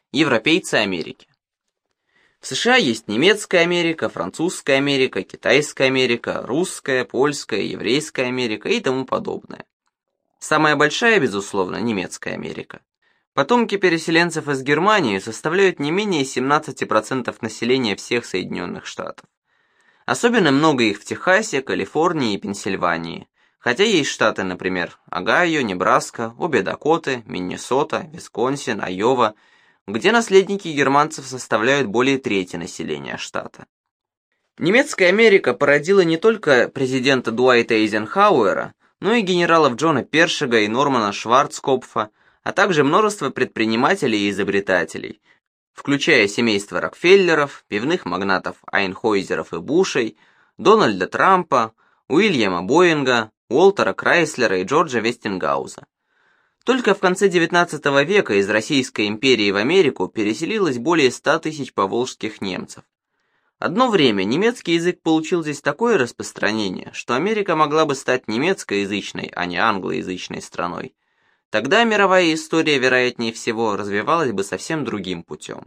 Европейцы Америки. В США есть немецкая Америка, французская Америка, китайская Америка, русская, польская, еврейская Америка и тому подобное. Самая большая, безусловно, немецкая Америка. Потомки переселенцев из Германии составляют не менее 17% населения всех Соединенных Штатов. Особенно много их в Техасе, Калифорнии и Пенсильвании, хотя есть штаты, например, Огайо, Небраска, обе Дакоты, Миннесота, Висконсин, Айова, где наследники германцев составляют более трети населения штата. Немецкая Америка породила не только президента Дуайта Эйзенхауэра, но и генералов Джона Першига и Нормана Шварцкопфа, а также множество предпринимателей и изобретателей, включая семейство Рокфеллеров, пивных магнатов Айнхойзеров и Бушей, Дональда Трампа, Уильяма Боинга, Уолтера Крайслера и Джорджа Вестингауза. Только в конце XIX века из Российской империи в Америку переселилось более 100 тысяч поволжских немцев. Одно время немецкий язык получил здесь такое распространение, что Америка могла бы стать немецкоязычной, а не англоязычной страной. Тогда мировая история, вероятнее всего, развивалась бы совсем другим путем.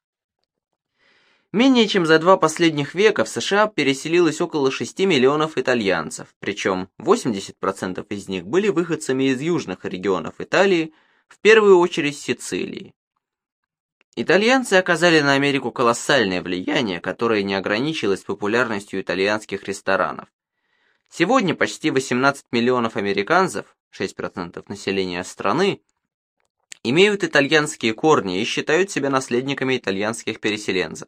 Менее чем за 2 последних века в США переселилось около 6 миллионов итальянцев, причем 80% из них были выходцами из южных регионов Италии, в первую очередь Сицилии. Итальянцы оказали на Америку колоссальное влияние, которое не ограничилось популярностью итальянских ресторанов. Сегодня почти 18 миллионов американцев, 6% населения страны, имеют итальянские корни и считают себя наследниками итальянских переселенцев.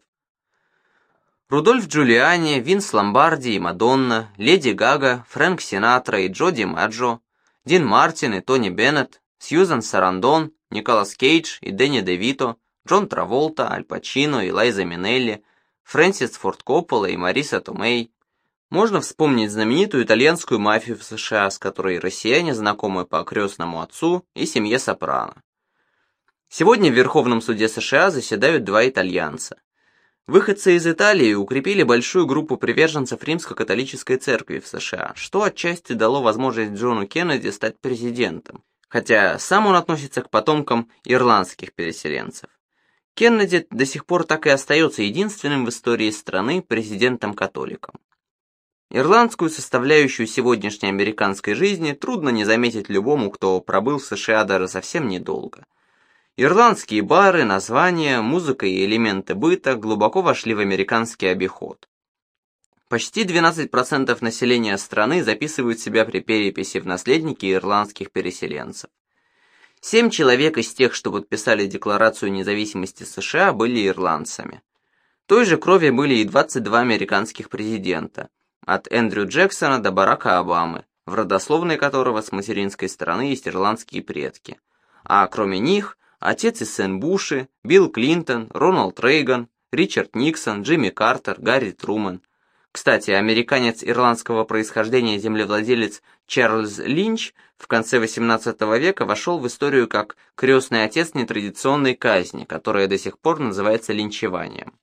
Рудольф Джулиани, Винс Ломбарди и Мадонна, Леди Гага, Фрэнк Синатра и Джо Ди Маджо, Дин Мартин и Тони Беннет, Сьюзан Сарандон, Николас Кейдж и Дэнни Де Вито, Джон Траволта, Аль Пачино и Лайза Минелли, Фрэнсис Форд Коппола и Мариса Томей. Можно вспомнить знаменитую итальянскую мафию в США, с которой россияне знакомы по крестному отцу и семье Сопрано. Сегодня в Верховном суде США заседают 2 итальянца. Выходцы из Италии укрепили большую группу приверженцев Римско-католической церкви в США, что отчасти дало возможность Джону Кеннеди стать президентом, хотя сам он относится к потомкам ирландских переселенцев. Кеннеди до сих пор так и остается единственным в истории страны президентом-католиком. Ирландскую составляющую сегодняшней американской жизни трудно не заметить любому, кто пробыл в США даже совсем недолго. Ирландские бары, названия, музыка и элементы быта глубоко вошли в американский обиход. Почти 12% населения страны записывают себя при переписи в наследники ирландских переселенцев. 7 человек из тех, что подписали Декларацию независимости США, были ирландцами. Той же крови были и 22 американских президента, от Эндрю Джексона до Барака Обамы, в родословной которого с материнской стороны есть ирландские предки. А кроме них, отец и сын Буши, Билл Клинтон, Рональд Рейган, Ричард Никсон, Джимми Картер, Гарри Трумэн. Кстати, американец ирландского происхождения землевладелец Чарльз Линч в конце XVIII века вошел в историю как крестный отец нетрадиционной казни, которая до сих пор называется линчеванием.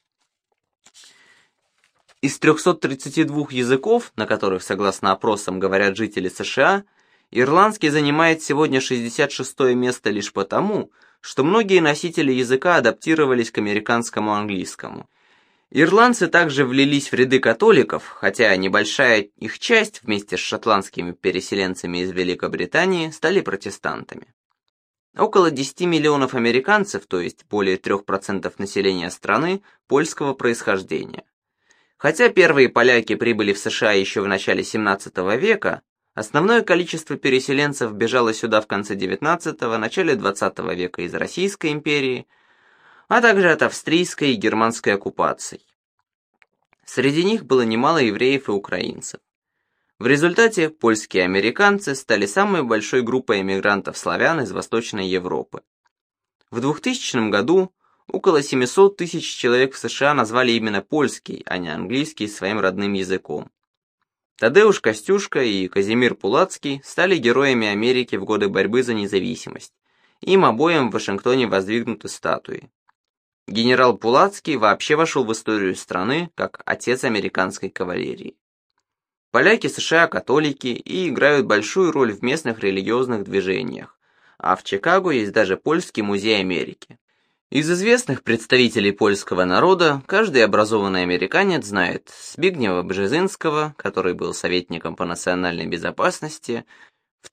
Из 332 языков, на которых, согласно опросам, говорят жители США, ирландский занимает сегодня 66-е место лишь потому, что многие носители языка адаптировались к американскому английскому. Ирландцы также влились в ряды католиков, хотя небольшая их часть вместе с шотландскими переселенцами из Великобритании стали протестантами. Около 10 миллионов американцев, то есть более 3% населения страны, польского происхождения. Хотя первые поляки прибыли в США еще в начале 17 века, основное количество переселенцев бежало сюда в конце 19-го, начале 20 века из Российской империи, а также от австрийской и германской оккупаций. Среди них было немало евреев и украинцев. В результате польские американцы стали самой большой группой эмигрантов-славян из Восточной Европы. В 2000 году около 700 тысяч человек в США назвали именно польский, а не английский своим родным языком. Тадеуш Костюшка и Казимир Пулацкий стали героями Америки в годы борьбы за независимость. Им обоим в Вашингтоне воздвигнуты статуи. Генерал Пулацкий вообще вошел в историю страны как отец американской кавалерии. Поляки США католики и играют большую роль в местных религиозных движениях, а в Чикаго есть даже Польский музей Америки. Из известных представителей польского народа каждый образованный американец знает Збигнева Бжезинского, который был советником по национальной безопасности в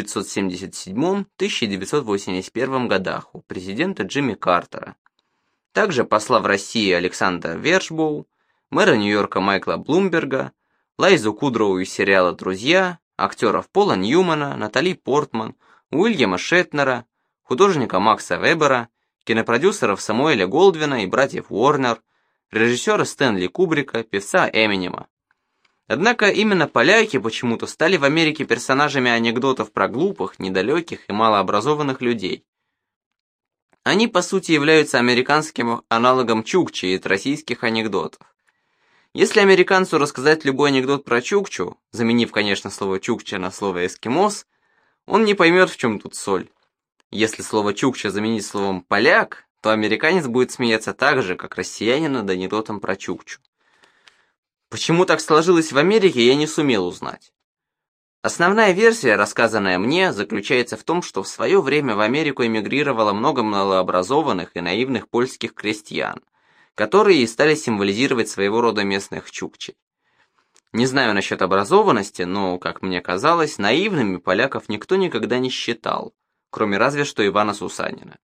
1977-1981 годах у президента Джимми Картера. Также посла в России Александра Вершбоу, мэра Нью-Йорка Майкла Блумберга, Лайзу Кудроу из сериала «Друзья», актеров Пола Ньюмана, Натали Портман, Уильяма Шетнера, художника Макса Вебера, кинопродюсеров Самуэля Голдвина и братьев Уорнер, режиссера Стэнли Кубрика, певца Эминема. Однако именно поляки почему-то стали в Америке персонажами анекдотов про глупых, недалеких и малообразованных людей. Они, по сути, являются американским аналогом чукчи из российских анекдотов. Если американцу рассказать любой анекдот про чукчу, заменив, конечно, слово чукча на слово эскимос, он не поймет, в чем тут соль. Если слово чукча заменить словом поляк, то американец будет смеяться так же, как россиянин над анекдотом про чукчу. Почему так сложилось в Америке, я не сумел узнать. Основная версия, рассказанная мне, заключается в том, что в свое время в Америку эмигрировало много малообразованных и наивных польских крестьян, которые и стали символизировать своего рода местных чукчей. Не знаю насчет образованности, но, как мне казалось, наивными поляков никто никогда не считал, кроме разве что Ивана Сусанина.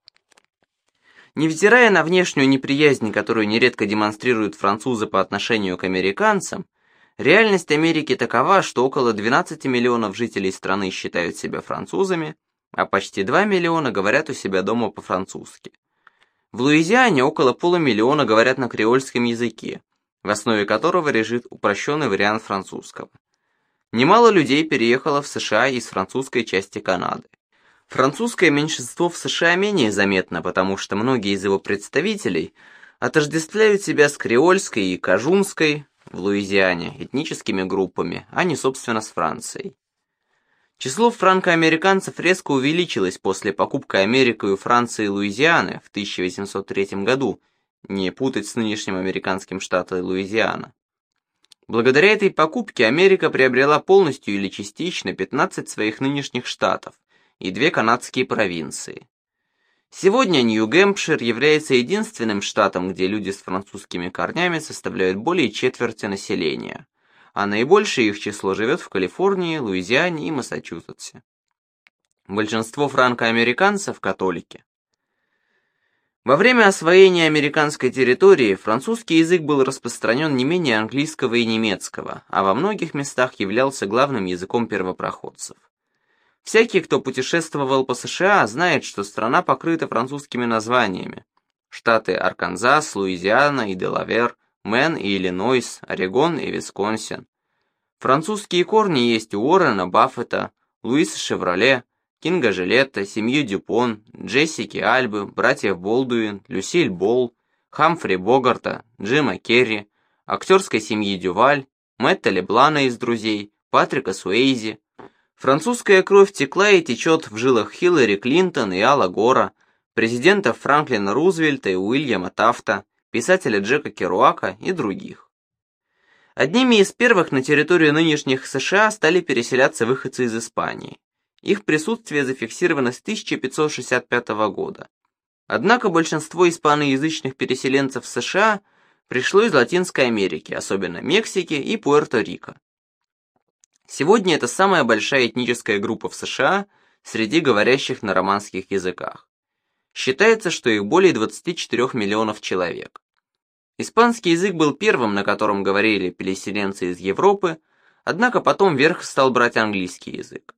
Невзирая на внешнюю неприязнь, которую нередко демонстрируют французы по отношению к американцам, реальность Америки такова, что около 12 миллионов жителей страны считают себя французами, а почти 2 миллиона говорят у себя дома по-французски. В Луизиане около полумиллиона говорят на креольском языке, в основе которого лежит упрощенный вариант французского. Немало людей переехало в США из французской части Канады. Французское меньшинство в США менее заметно, потому что многие из его представителей отождествляют себя с креольской и кажунской в Луизиане этническими группами, а не, собственно, с Францией. Число франко-американцев резко увеличилось после покупки Америкой у Франции Луизианы в 1803 году, не путать с нынешним американским штатом Луизиана. Благодаря этой покупке Америка приобрела полностью или частично 15 своих нынешних штатов и 2 канадские провинции. Сегодня Нью-Гэмпшир является единственным штатом, где люди с французскими корнями составляют более четверти населения, а наибольшее их число живет в Калифорнии, Луизиане и Массачусетсе. Большинство франко-американцев – католики. Во время освоения американской территории французский язык был распространен не менее английского и немецкого, а во многих местах являлся главным языком первопроходцев. Всякий, кто путешествовал по США, знает, что страна покрыта французскими названиями. Штаты Арканзас, Луизиана и Делавер, Мэн и Иллинойс, Орегон и Висконсин. Французские корни есть у Уоррена Баффета, Луиса Шевроле, Кинга Жилетта, семьи Дюпон, Джессики Альбы, братьев Болдуин, Люсиль Болл, Хамфри Богарта, Джима Керри, актерской семьи Дюваль, Мэтта Леблана из «Друзей», Патрика Суэйзи. Французская кровь текла и течет в жилах Хиллари Клинтон и Алла Гора, президентов Франклина Рузвельта и Уильяма Тафта, писателя Джека Керуака и других. Одними из первых на территорию нынешних США стали переселяться выходцы из Испании. Их присутствие зафиксировано с 1565 года. Однако большинство испаноязычных переселенцев в США пришло из Латинской Америки, особенно Мексики и Пуэрто-Рико. Сегодня это самая большая этническая группа в США среди говорящих на романских языках. Считается, что их более 24 миллионов человек. Испанский язык был первым, на котором говорили переселенцы из Европы, однако потом верх стал брать английский язык.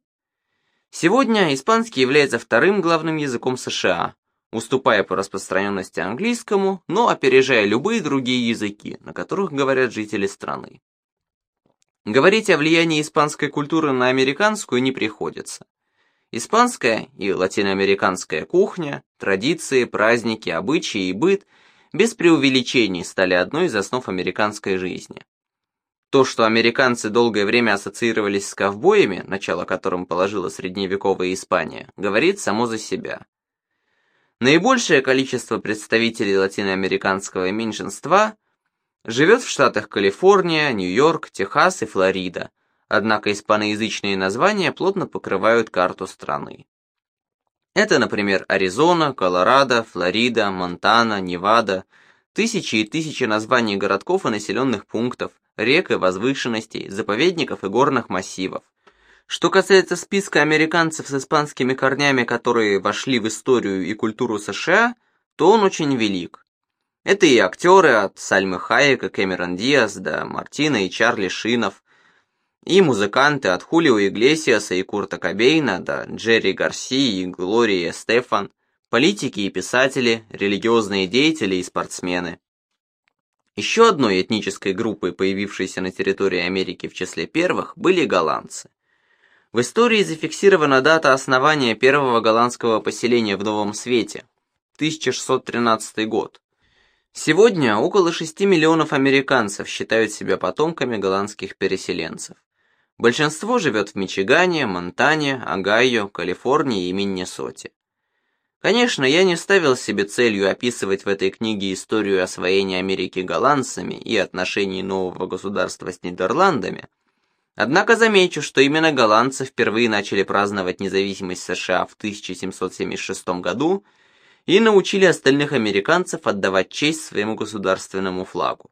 Сегодня испанский является вторым главным языком США, уступая по распространенности английскому, но опережая любые другие языки, на которых говорят жители страны. Говорить о влиянии испанской культуры на американскую не приходится. Испанская и латиноамериканская кухня, традиции, праздники, обычаи и быт без преувеличений стали одной из основ американской жизни. То, что американцы долгое время ассоциировались с ковбоями, начало которым положила средневековая Испания, говорит само за себя. Наибольшее количество представителей латиноамериканского меньшинства живет в штатах Калифорния, Нью-Йорк, Техас и Флорида, однако испаноязычные названия плотно покрывают карту страны. Это, например, Аризона, Колорадо, Флорида, Монтана, Невада, тысячи и тысячи названий городков и населенных пунктов, рек и возвышенностей, заповедников и горных массивов. Что касается списка американцев с испанскими корнями, которые вошли в историю и культуру США, то он очень велик. Это и актеры от Сальмы Хайек и Кэмерон Диаз до Мартина и Чарли Шинов, и музыканты от Хулио Иглесиаса и Курта Кобейна до Джерри Гарсии и Глории Эстефан, политики и писатели, религиозные деятели и спортсмены. Еще одной этнической группой, появившейся на территории Америки в числе первых, были голландцы. В истории зафиксирована дата основания первого голландского поселения в Новом Свете, 1613 год. Сегодня около 6 миллионов американцев считают себя потомками голландских переселенцев. Большинство живет в Мичигане, Монтане, Огайо, Калифорнии и Миннесоте. Конечно, я не ставил себе целью описывать в этой книге историю освоения Америки голландцами и отношений нового государства с Нидерландами, однако замечу, что именно голландцы впервые начали праздновать независимость США в 1776 году и научили остальных американцев отдавать честь своему государственному флагу.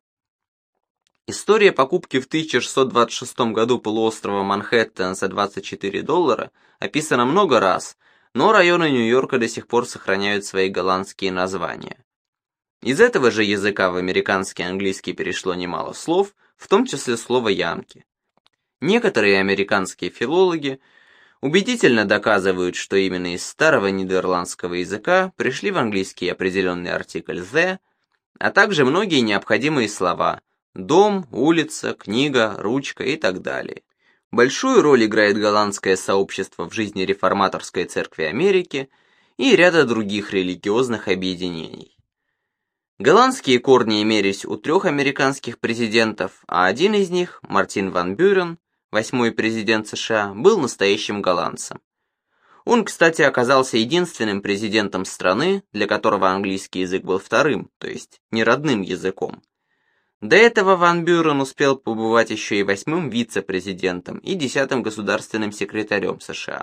История покупки в 1626 году полуострова Манхэттен за $24 описана много раз, но районы Нью-Йорка до сих пор сохраняют свои голландские названия. Из этого же языка в американский английский перешло немало слов, в том числе слово «янки». Некоторые американские филологи убедительно доказывают, что именно из старого нидерландского языка пришли в английский определенный артикль «the», а также многие необходимые слова «дом», «улица», «книга», «ручка» и так далее. Большую роль играет голландское сообщество в жизни реформаторской церкви Америки и ряда других религиозных объединений. Голландские корни имелись у 3 американских президентов, а один из них, Мартин ван Бюрен, 8-й президент США, был настоящим голландцем. Он, кстати, оказался единственным президентом страны, для которого английский язык был вторым, то есть не родным языком. До этого Ван Бюрен успел побывать еще и 8-м вице-президентом и 10-м государственным секретарем США.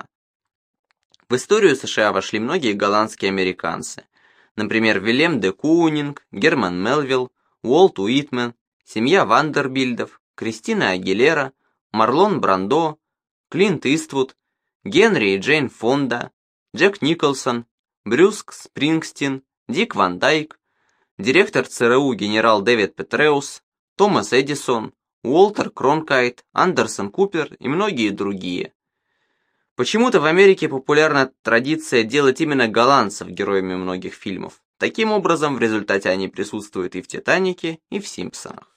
В историю США вошли многие голландские американцы, например, Вильям де Куунинг, Герман Мелвилл, Уолт Уитмен, семья Вандербильдов, Кристина Агилера, Марлон Брандо, Клинт Иствуд, Генри и Джейн Фонда, Джек Николсон, Брюс Спрингстин, Дик Ван Дайк, директор ЦРУ генерал Дэвид Петреус, Томас Эдисон, Уолтер Кронкайт, Андерсон Купер и многие другие. Почему-то в Америке популярна традиция делать именно голландцев героями многих фильмов. Таким образом, в результате они присутствуют и в «Титанике», и в «Симпсонах».